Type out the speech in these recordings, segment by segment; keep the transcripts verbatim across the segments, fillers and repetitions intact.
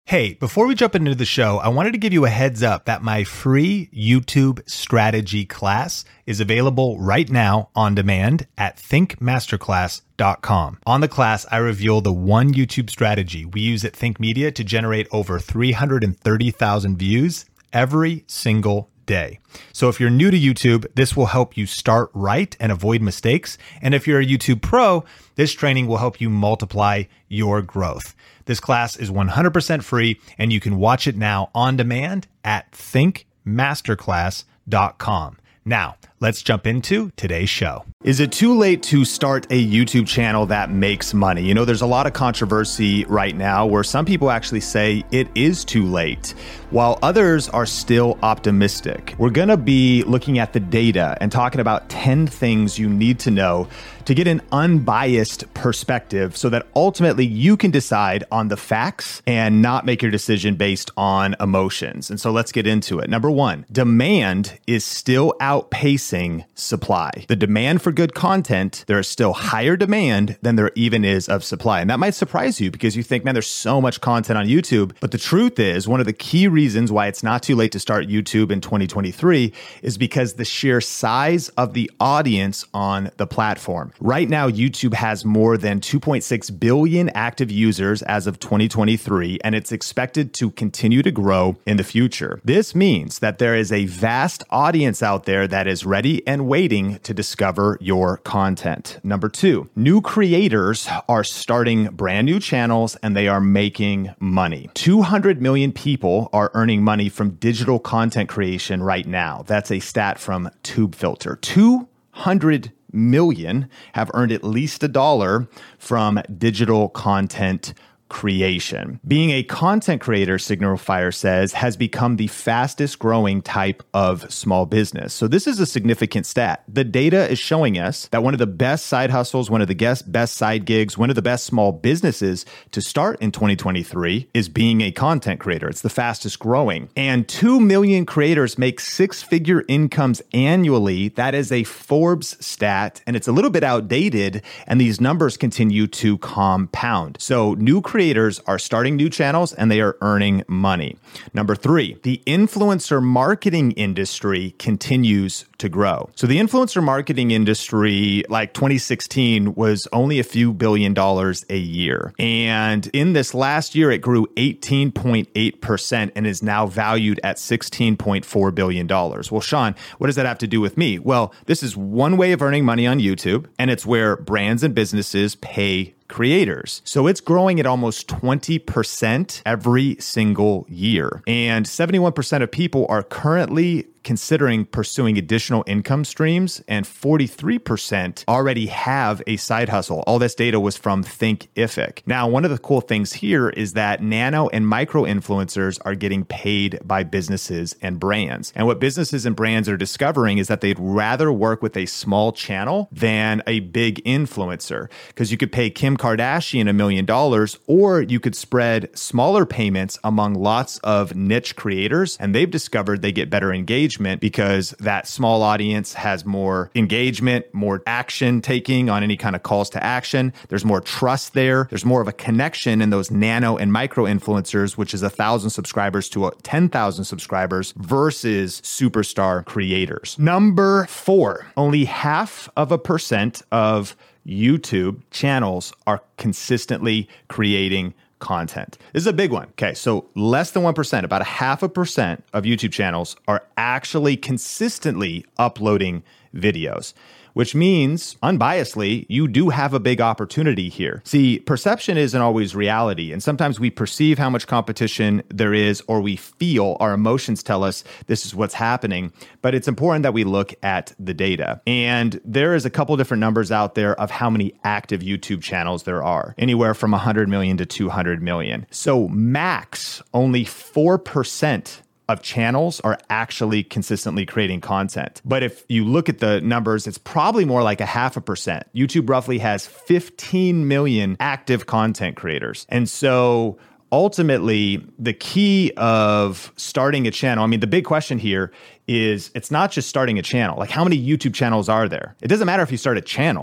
Hey, before we jump into the show, I wanted to give you a heads up that my free YouTube strategy class is available right now on demand at think masterclass dot com. On the class, I reveal the one YouTube strategy we use at Think Media to generate over three hundred thirty thousand views every single day. So if you're new to YouTube, this will help you start right and avoid mistakes. And if you're a YouTube pro, this training will help you multiply your growth. This class is one hundred percent free, and you can watch it now on demand at think masterclass dot com. Now, let's jump into today's show. Is it too late to start a YouTube channel that makes money? You know, there's a lot of controversy right now where some people actually say it is too late, while others are still optimistic. We're going to be looking at the data and talking about ten things you need to know to get an unbiased perspective so that ultimately you can decide on the facts and not make your decision based on emotions. And so let's get into it. Number one, demand is still outpacing supply. The demand for good content, there is still higher demand than there even is of supply. And that might surprise you because you think, man, there's so much content on YouTube. But the truth is, one of the key reasons why it's not too late to start YouTube in twenty twenty-three is because the sheer size of the audience on the platform. Right now, YouTube has more than two point six billion active users as of twenty twenty-three, and it's expected to continue to grow in the future. This means that there is a vast audience out there that is ready and waiting to discover your content. Number two, new creators are starting brand new channels and they are making money. two hundred million people are earning money from digital content creation right now. That's a stat from TubeFilter. two hundred million have earned at least a dollar from digital content creation. Being a content creator, Signal Fire says, has become the fastest growing type of small business. So this is a significant stat. The data is showing us that one of the best side hustles, one of the best best side gigs, one of the best small businesses to start in twenty twenty-three is being a content creator. It's the fastest growing. And two million creators make six-figure incomes annually. That is a Forbes stat, and it's a little bit outdated, and these numbers continue to compound. So new creators Creators are starting new channels and they are earning money. Number three, the influencer marketing industry continues to grow. So the influencer marketing industry, like twenty sixteen, was only a few billion dollars a year. And in this last year, it grew eighteen point eight percent and is now valued at sixteen point four billion dollars. Well, Sean, what does that have to do with me? Well, this is one way of earning money on YouTube, and it's where brands and businesses pay creators. So it's growing at almost twenty percent every single year. And seventy-one percent of people are currently considering pursuing additional income streams, and forty-three percent already have a side hustle. All this data was from Thinkific. Now, one of the cool things here is that nano and micro influencers are getting paid by businesses and brands. And what businesses and brands are discovering is that they'd rather work with a small channel than a big influencer, because you could pay Kim Kardashian a million dollars, or you could spread smaller payments among lots of niche creators, and they've discovered they get better engagement because that small audience has more engagement, more action taking on any kind of calls to action. There's more trust there. There's more of a connection in those nano and micro influencers, which is a thousand subscribers to ten thousand subscribers versus superstar creators. Number four, only half of a percent of YouTube channels are consistently creating content. This is a big one. Okay, so less than one percent, about a half a percent of YouTube channels are actually consistently uploading videos, which means, unbiasedly, you do have a big opportunity here. See, perception isn't always reality, and sometimes we perceive how much competition there is, or we feel, our emotions tell us this is what's happening, but it's important that we look at the data. And there is a couple different numbers out there of how many active YouTube channels there are, anywhere from one hundred million to two hundred million. So max, only four percent of channels are actually consistently creating content. But if you look at the numbers, it's probably more like a half a percent. YouTube roughly has fifteen million active content creators. And so ultimately, the key of starting a channel, I mean, the big question here is it's not just starting a channel. Like, how many YouTube channels are there? It doesn't matter if you start a channel.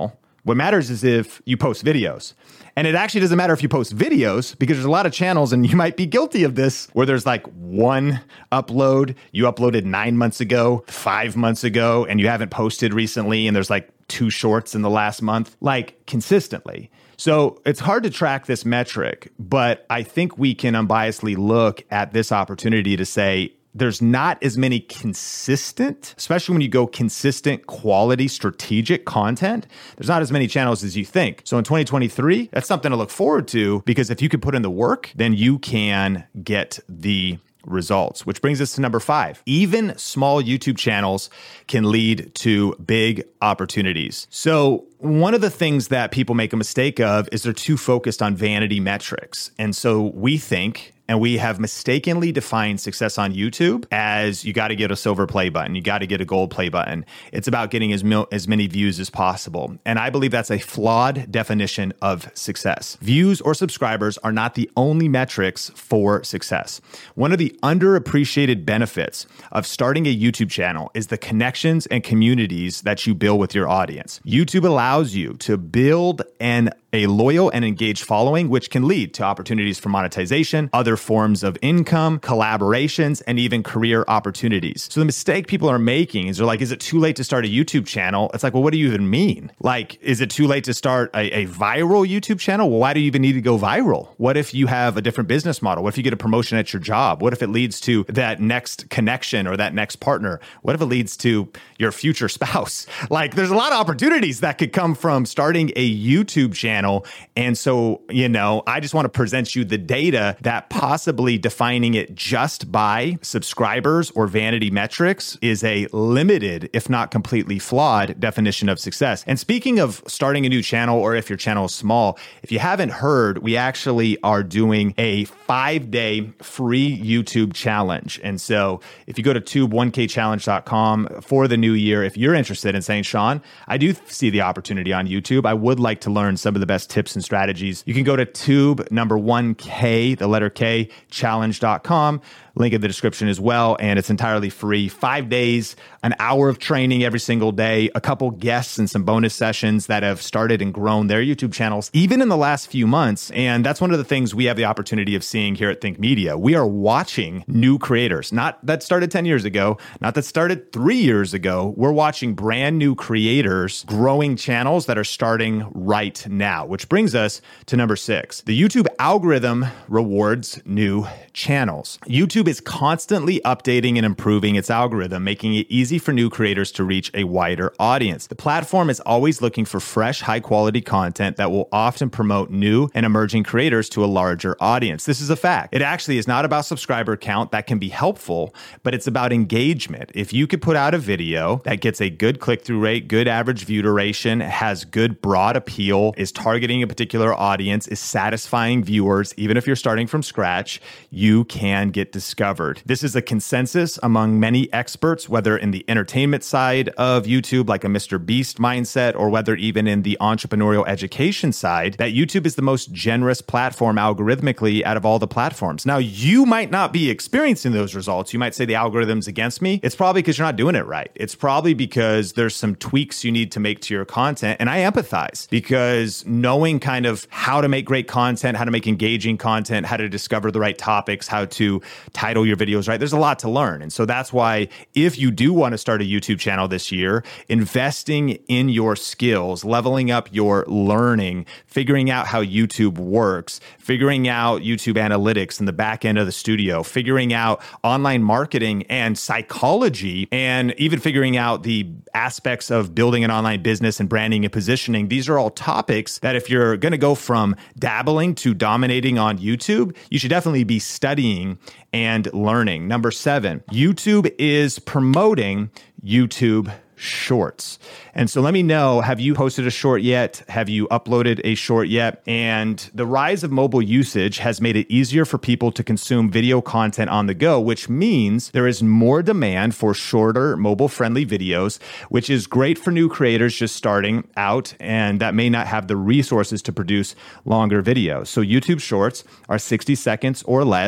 What matters is if you post videos. And it actually doesn't matter if you post videos, because there's a lot of channels, and you might be guilty of this, where there's like one upload you uploaded nine months ago, five months ago, and you haven't posted recently, and there's like two shorts in the last month, like consistently. So it's hard to track this metric, but I think we can unbiasedly look at this opportunity to say, there's not as many consistent, especially when you go consistent quality strategic content, there's not as many channels as you think. So in twenty twenty-three, that's something to look forward to, because if you can put in the work, then you can get the results, which brings us to number five. Even small YouTube channels can lead to big opportunities. So one of the things that people make a mistake of is they're too focused on vanity metrics. And so we think, and we have mistakenly defined success on YouTube as you got to get a silver play button, you got to get a gold play button. It's about getting as, mil- as many views as possible. And I believe that's a flawed definition of success. Views or subscribers are not the only metrics for success. One of the underappreciated benefits of starting a YouTube channel is the connections and communities that you build with your audience. YouTube allows you to build an a loyal and engaged following, which can lead to opportunities for monetization, other forms of income, collaborations, and even career opportunities. So the mistake people are making is they're like, is it too late to start a YouTube channel? It's like, well, what do you even mean? Like, is it too late to start a, a viral YouTube channel? Well, why do you even need to go viral? What if you have a different business model? What if you get a promotion at your job? What if it leads to that next connection or that next partner? What if it leads to your future spouse? Like, there's a lot of opportunities that could come from starting a YouTube channel. And so, you know, I just want to present you the data that possibly defining it just by subscribers or vanity metrics is a limited, if not completely flawed, definition of success. And speaking of starting a new channel, or if your channel is small, if you haven't heard, we actually are doing a five-day free YouTube challenge. And so if you go to tube one k challenge dot com for the new year, if you're interested in saying, Sean, I do see the opportunity on YouTube, I would like to learn some of the best tips and strategies, you can go to tube number one K, the letter K, challenge dot com. Link in the description as well. And it's entirely free. Five days, an hour of training every single day, a couple guests and some bonus sessions that have started and grown their YouTube channels, even in the last few months. And that's one of the things we have the opportunity of seeing here at Think Media. We are watching new creators, not that started ten years ago, not that started three years ago. We're watching brand new creators growing channels that are starting right now, which brings us to number six. The YouTube algorithm rewards new channels. YouTube is constantly updating and improving its algorithm, making it easy for new creators to reach a wider audience. The platform is always looking for fresh, high-quality content that will often promote new and emerging creators to a larger audience. This is a fact. It actually is not about subscriber count. That can be helpful, but it's about engagement. If you could put out a video that gets a good click-through rate, good average view duration, has good broad appeal, is targeting a particular audience, is satisfying viewers, even if you're starting from scratch, you can get discovered. This is a consensus among many experts, whether in the entertainment side of YouTube, like a Mister Beast mindset, or whether even in the entrepreneurial education side, that YouTube is the most generous platform algorithmically out of all the platforms. Now, you might not be experiencing those results. You might say the algorithm's against me. It's probably because you're not doing it right. It's probably because there's some tweaks you need to make to your content. And I empathize, because knowing kind of how to make great content, how to make engaging content, how to discover the right topics, how to title your videos right, there's a lot to learn. And so that's why if you do want to start a YouTube channel this year, investing in your skills, leveling up your learning, figuring out how YouTube works, figuring out YouTube analytics in the back end of the studio, figuring out online marketing and psychology, and even figuring out the aspects of building an online business and branding and positioning. These are all topics that if you're going to go from dabbling to dominating on YouTube, you should definitely be studying and learning. Number seven, YouTube is promoting YouTube Shorts. And so let me know, have you posted a short yet? Have you uploaded a short yet? And the rise of mobile usage has made it easier for people to consume video content on the go, which means there is more demand for shorter mobile-friendly videos, which is great for new creators just starting out and that may not have the resources to produce longer videos. So YouTube Shorts are sixty seconds or less,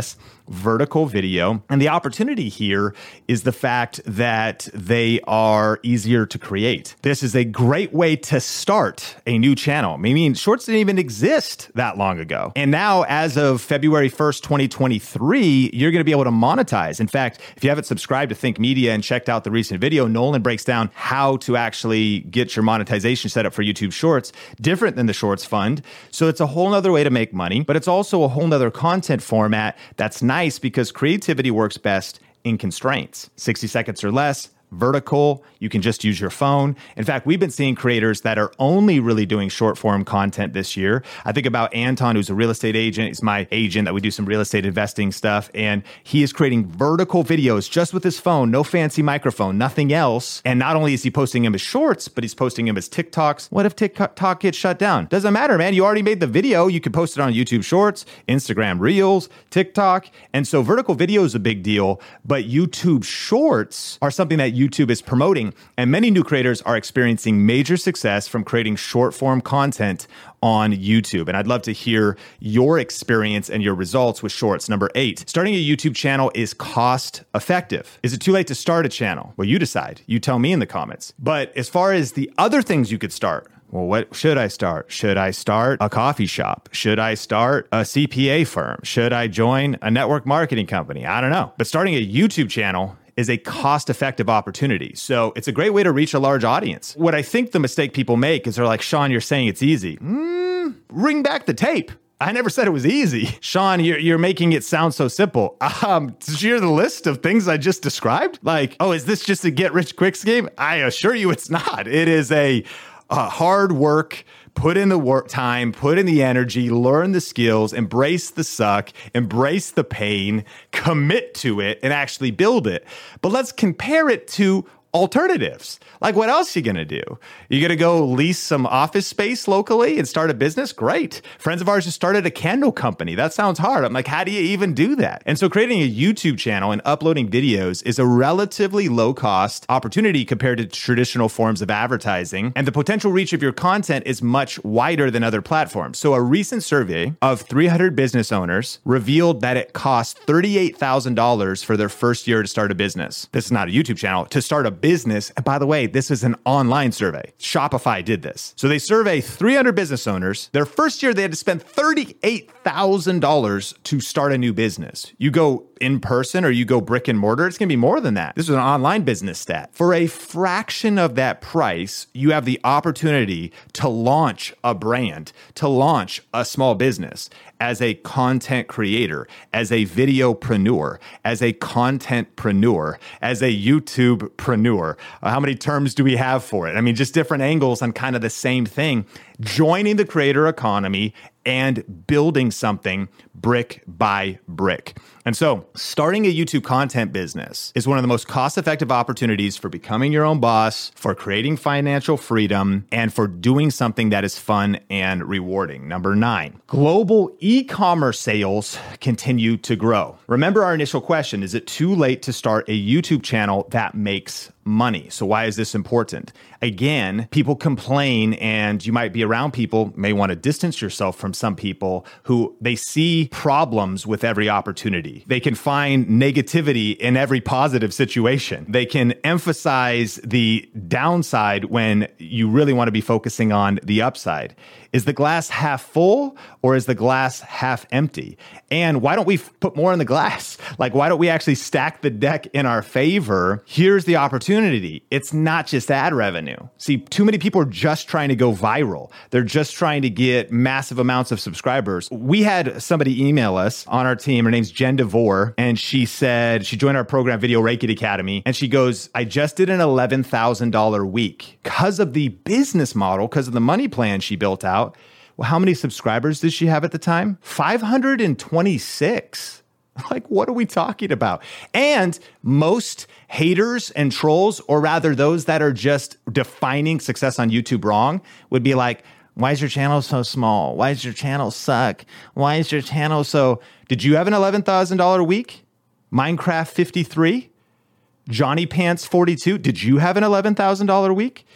vertical video. And the opportunity here is the fact that they are easier to create. This is a great way to start a new channel. I mean, shorts didn't even exist that long ago. And now, as of February first, twenty twenty-three, you're going to be able to monetize. In fact, if you haven't subscribed to Think Media and checked out the recent video, Nolan breaks down how to actually get your monetization set up for YouTube Shorts, different than the Shorts Fund. So it's a whole nother way to make money, but it's also a whole nother content format that's nice because creativity works best in constraints. sixty seconds or less, vertical, you can just use your phone. In fact, we've been seeing creators that are only really doing short form content this year. I think about Anton, who's a real estate agent. He's my agent that we do some real estate investing stuff. And he is creating vertical videos just with his phone, no fancy microphone, nothing else. And not only is he posting them as shorts, but he's posting them as TikToks. What if TikTok gets shut down? Doesn't matter, man. You already made the video. You can post it on YouTube Shorts, Instagram Reels, TikTok. And so vertical video is a big deal, but YouTube Shorts are something that YouTube is promoting, and many new creators are experiencing major success from creating short form content on YouTube. And I'd love to hear your experience and your results with shorts. Number eight, starting a YouTube channel is cost effective. Is it too late to start a channel? Well, you decide. You tell me in the comments. But as far as the other things you could start, well, what should I start? Should I start a coffee shop? Should I start a C P A firm? Should I join a network marketing company? I don't know. But starting a YouTube channel is a cost-effective opportunity. So it's a great way to reach a large audience. What I think the mistake people make is they're like, Sean, you're saying it's easy. Mm, ring back the tape. I never said it was easy. Sean, you're, you're making it sound so simple. Um, did you hear the list of things I just described? Like, oh, is this just a get-rich-quick scheme? I assure you it's not. It is a, a hard work, put in the work time, put in the energy, learn the skills, embrace the suck, embrace the pain, commit to it, and actually build it. But let's compare it to alternatives. Like, what else are you going to do? You going to go lease some office space locally and start a business? Great. Friends of ours just started a candle company. That sounds hard. I'm like, how do you even do that? And so creating a YouTube channel and uploading videos is a relatively low cost opportunity compared to traditional forms of advertising. And the potential reach of your content is much wider than other platforms. So a recent survey of three hundred business owners revealed that it costs thirty-eight thousand dollars for their first year to start a business. This is not a YouTube channel. To start a business, and by the way, this is an online survey. Shopify did this. So they survey three hundred business owners. Their first year, they had to spend thirty-eight thousand dollars to start a new business. You go in person or you go brick and mortar, it's going to be more than that. This is an online business stat. For a fraction of that price, you have the opportunity to launch a brand, to launch a small business as a content creator, as a videopreneur, as a contentpreneur, as a YouTubepreneur. Uh, how many terms do we have for it? I mean, just different angles on kind of the same thing. Joining the creator economy and building something brick by brick. And so starting a YouTube content business is one of the most cost-effective opportunities for becoming your own boss, for creating financial freedom, and for doing something that is fun and rewarding. Number nine, global e-commerce sales continue to grow. Remember our initial question, is it too late to start a YouTube channel that makes money? So why is this important? Again, people complain, and you might be around people, may want to distance yourself from some people who they see problems with every opportunity. They can find negativity in every positive situation. They can emphasize the downside when you really want to be focusing on the upside. Is the glass half full or is the glass half empty? And why don't we put more in the glass? Like, why don't we actually stack the deck in our favor? Here's the opportunity. It's not just ad revenue. See, too many people are just trying to go viral. They're just trying to get massive amounts of subscribers. We had somebody email us on our team. Her name's Jen DeVore. And she said, she joined our program, Video Reiki Academy. And she goes, I just did an eleven thousand dollars week because of the business model, because of the money plan she built out. Well, how many subscribers did she have at the time? five hundred twenty-six. Like, what are we talking about? And most haters and trolls, or rather those that are just defining success on YouTube wrong, would be like, why is your channel so small? Why does your channel suck? Why is your channel so... Did you have an eleven thousand dollars week? Minecraft fifty-three? Johnny Pants forty-two? Did you have an eleven thousand dollars week?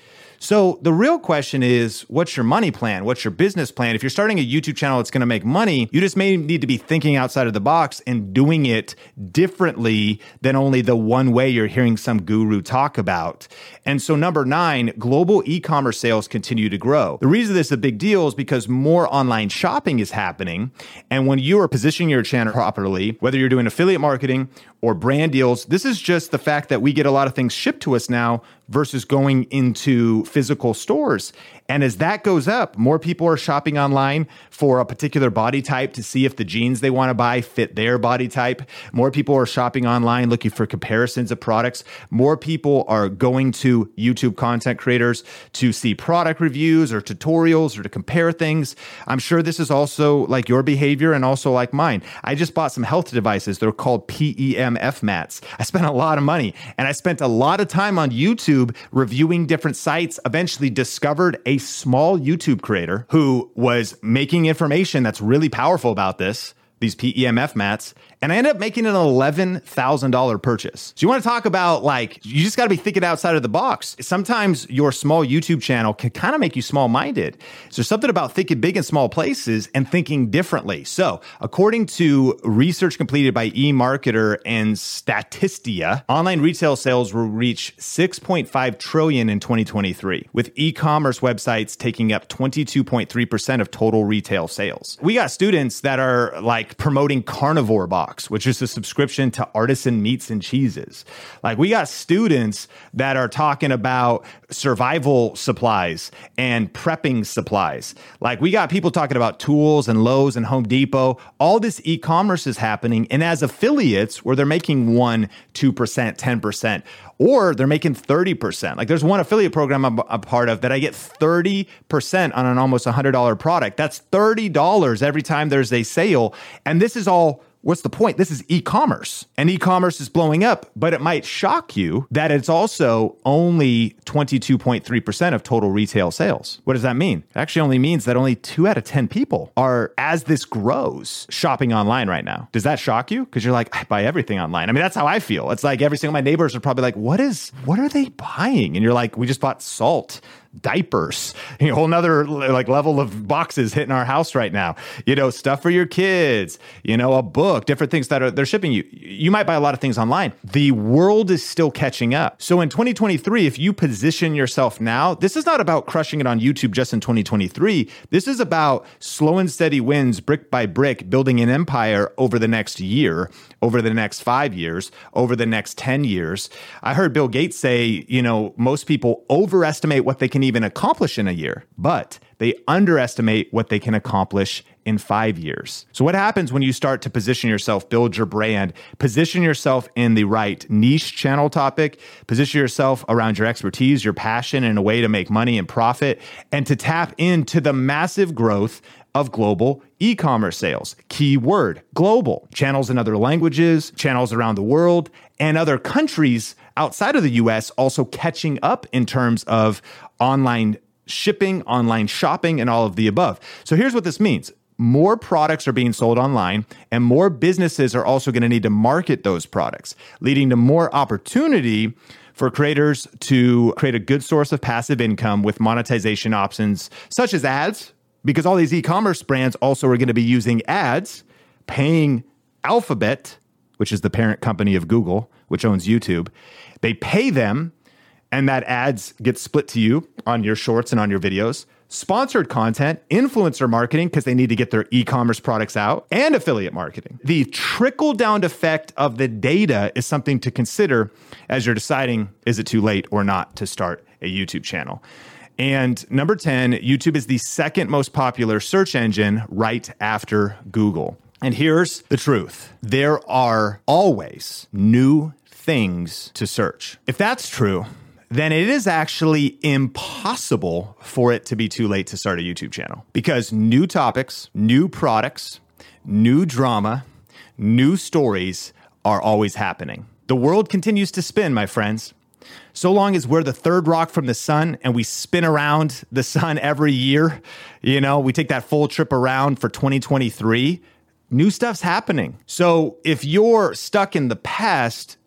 So the real question is, what's your money plan? What's your business plan? If you're starting a YouTube channel that's going to make money, you just may need to be thinking outside of the box and doing it differently than only the one way you're hearing some guru talk about. And so number nine, global e-commerce sales continue to grow. The reason this is a big deal is because more online shopping is happening. And when you are positioning your channel properly, whether you're doing affiliate marketing or brand deals, this is just the fact that we get a lot of things shipped to us now versus going into physical stores. And as that goes up, more people are shopping online for a particular body type to see if the jeans they want to buy fit their body type. More people are shopping online looking for comparisons of products. More people are going to YouTube content creators to see product reviews or tutorials or to compare things. I'm sure this is also like your behavior and also like mine. I just bought some health devices. They're called P E M F mats. I spent a lot of money and I spent a lot of time on YouTube reviewing different sites, eventually discovered a small YouTube creator who was making information that's really powerful about this, these P E M F mats, and I ended up making an eleven thousand dollars purchase. So you want to talk about like, you just got to be thinking outside of the box. Sometimes your small YouTube channel can kind of make you small-minded. So there's something about thinking big in small places and thinking differently. So according to research completed by eMarketer and Statista, online retail sales will reach six point five trillion dollars in twenty twenty-three, with e-commerce websites taking up twenty-two point three percent of total retail sales. We got students that are like promoting Carnivore Box, which is a subscription to artisan meats and cheeses. Like we got students that are talking about survival supplies and prepping supplies. Like we got people talking about tools and Lowe's and Home Depot. All this e-commerce is happening. And as affiliates, where they're making one, two percent, ten percent, or they're making thirty percent. Like there's one affiliate program I'm a part of that I get thirty percent on an almost one hundred dollars product. That's thirty dollars every time there's a sale. And this is all, what's the point? This is e-commerce, and e-commerce is blowing up, but it might shock you that it's also only twenty-two point three percent of total retail sales. What does that mean? It actually only means that only two out of ten people are, as this grows, shopping online right now. Does that shock you? Because you're like, I buy everything online. I mean, that's how I feel. It's like every single, my neighbors are probably like, what is, what are they buying? And you're like, we just bought salt, diapers, a whole nother like level of boxes hitting our house right now, you know, stuff for your kids, you know, a book, different things that are, they're shipping you. You might buy a lot of things online. The world is still catching up. So in twenty twenty-three, if you position yourself now, this is not about crushing it on YouTube just in twenty twenty-three. This is about slow and steady wins, brick by brick, building an empire over the next year, over the next five years, over the next ten years. I heard Bill Gates say, you know, most people overestimate what they can even accomplish in a year, but they underestimate what they can accomplish in five years. So what happens when you start to position yourself, build your brand, position yourself in the right niche channel topic, position yourself around your expertise, your passion in a way to make money and profit, and to tap into the massive growth of global e-commerce sales. Keyword, global. Channels in other languages, channels around the world, and other countries outside of the U S also catching up in terms of online shipping, online shopping, and all of the above. So here's what this means. More products are being sold online, and more businesses are also going to need to market those products, leading to more opportunity for creators to create a good source of passive income with monetization options such as ads, because all these e-commerce brands also are going to be using ads, paying Alphabet, which is the parent company of Google, which owns YouTube. They pay them, and that ads get split to you on your shorts and on your videos. Sponsored content, influencer marketing, because they need to get their e-commerce products out, and affiliate marketing. The trickle-down effect of the data is something to consider as you're deciding, is it too late or not to start a YouTube channel? And number ten, YouTube is the second most popular search engine right after Google. And here's the truth. There are always new things to search. If that's true, then it is actually impossible for it to be too late to start a YouTube channel, because new topics, new products, new drama, new stories are always happening. The world continues to spin, my friends. So long as we're the third rock from the sun and we spin around the sun every year, you know, we take that full trip around for twenty twenty-three, new stuff's happening. So if you're stuck in the past,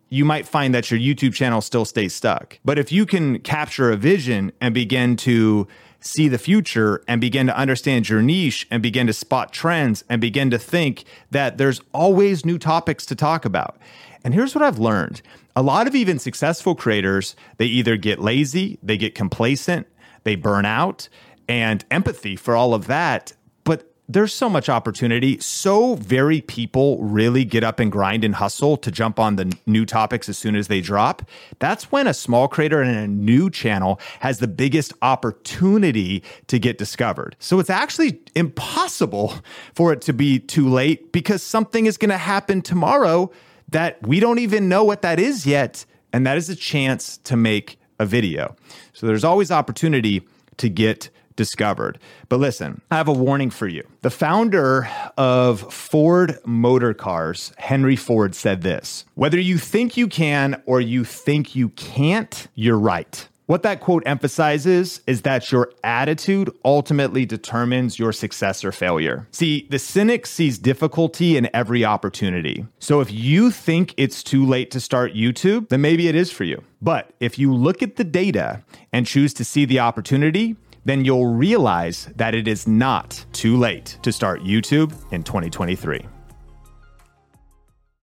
you might find that your YouTube channel still stays stuck. But if you can capture a vision and begin to see the future and begin to understand your niche and begin to spot trends and begin to think that there's always new topics to talk about. And here's what I've learned. A lot of even successful creators, they either get lazy, they get complacent, they burn out, and empathy for all of that. But there's so much opportunity. So very people really get up and grind and hustle to jump on the new topics as soon as they drop. That's when a small creator and a new channel has the biggest opportunity to get discovered. So it's actually impossible for it to be too late because something is going to happen tomorrow that we don't even know what that is yet. And that is a chance to make a video. So there's always opportunity to get discovered. But listen, I have a warning for you. The founder of Ford Motor Cars, Henry Ford, said this: whether you think you can or you think you can't, you're right. What that quote emphasizes is that your attitude ultimately determines your success or failure. See, the cynic sees difficulty in every opportunity. So if you think it's too late to start YouTube, then maybe it is for you. But if you look at the data and choose to see the opportunity, then you'll realize that it is not too late to start YouTube in twenty twenty-three.